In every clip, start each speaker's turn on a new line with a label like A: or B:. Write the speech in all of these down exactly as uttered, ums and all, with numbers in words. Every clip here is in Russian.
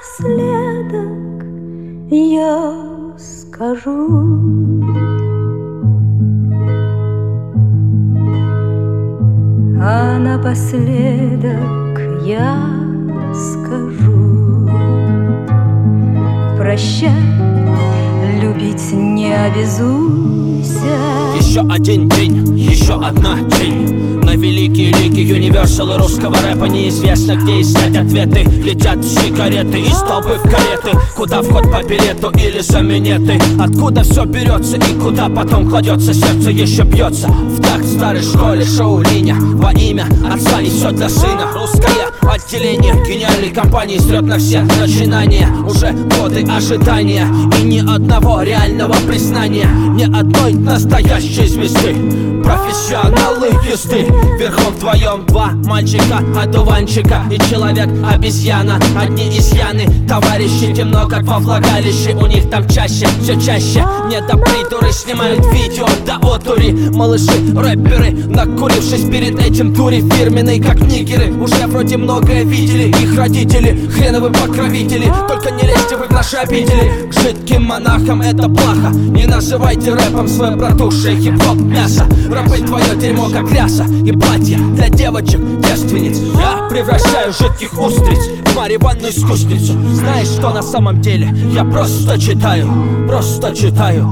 A: напоследок я скажу: а напоследок я скажу: прощай, любить не обязуйся.
B: Еще один день, еще одна тень на великие лиги универсалы русского рэпа. Неизвестно, где искать ответы. Летят сигареты из толпы в кареты. Куда вход по билету или за минеты? Откуда все берется и куда потом кладется? Сердце еще бьется в такт старой школе. Шоу-линя во имя отца и все для сына. Русское отделение гениальной компании стрет на все начинания. Уже годы ожидания и ни одного реального признания, ни одной настоящей звезды. Профессионалы езды. Верхом вдвоем два мальчика, одуванчика и человек-обезьяна. Одни изъяны, товарищи темно, как во влагалище. У них там чаще, все чаще недопридуры снимают видео до одури. Малыши, рэперы, накурившись перед этим дури фирменной, как нигеры. Уже вроде многое видели их родители, хреновы покровители. Только не лезьте вы в наши обители. К жидким монахам это плохо. Не называйте рэпом свое протухшее хип-хоп мясо. Рэпы твое дерьмо как ряса и платье для девочек, девственниц. Я превращаю жидких устриц в марихуанную искусницу. Знаешь, что на самом деле? Я просто читаю, просто читаю.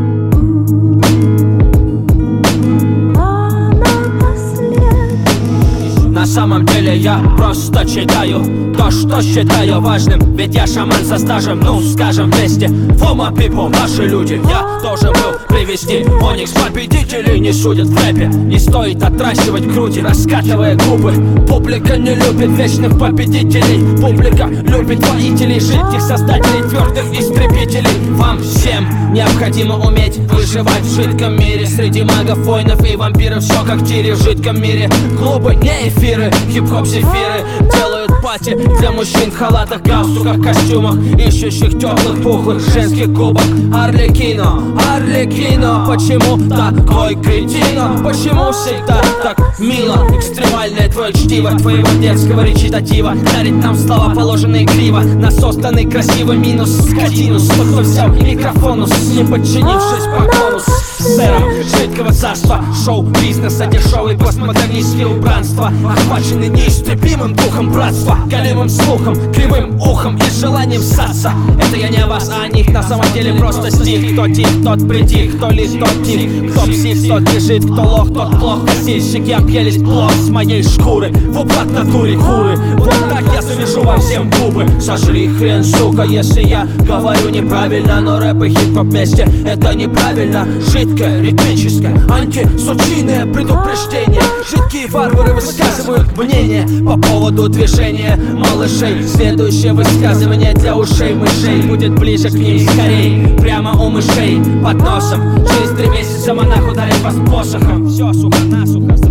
B: На самом деле я просто читаю то, что считаю важным. Ведь я шаман со стажем, ну скажем вместе. For my people, наши люди. Я должен был привести Оникс. Победителей не судят в рэпе. Не стоит отращивать груди, раскатывая губы. Публика не любит вечных победителей. Публика любит воителей, жидких создателей, твердых истребителей. Вам всем необходимо уметь выживать в жидком мире. Среди магов, воинов и вампиров все как в тире. В жидком мире клубы, не эфиры. Хип-хоп зефиры делают пати для мужчин в халатах, галстуках, костюмах, ищущих теплых, пухлых женских губок. Арлекино, Арлекино, почему такой кретино? Почему всегда так мило? Экстремальное твое чтиво, твоего детского речитатива дарит нам слова, положенные криво. На созданный красивый минус, скотину. Кто взял микрофонус, не подчинившись поклону сэром жидкого царства, шоу-бизнеса, дешевый постмодернистские убранства, охвачены неистребимым духом братства, голимым слухом, кривым ухом и желанием ссаться. Это я не о вас, а о них, на самом деле просто стих. Кто тих, тот притих, кто лих, тот тих. Кто псих, тот лежит, кто лох, тот плох. Косильщики объелись плох с моей шкуры. В уплат натуре куры. Вот так я завяжу вам всем губы. Сожри хрен, сука, если я говорю неправильно. Но рэп и хип-хоп вместе это неправильно. Жидкое, ритмическое, антисучийное предупреждение. Жидкие варвары высказывают мнение по поводу движения малышей. Следующее высказывание для ушей мышей будет ближе к ним скорей. Прямо у мышей под носом. Через три месяца монах ударит вас посохом. Все, сука, насухо.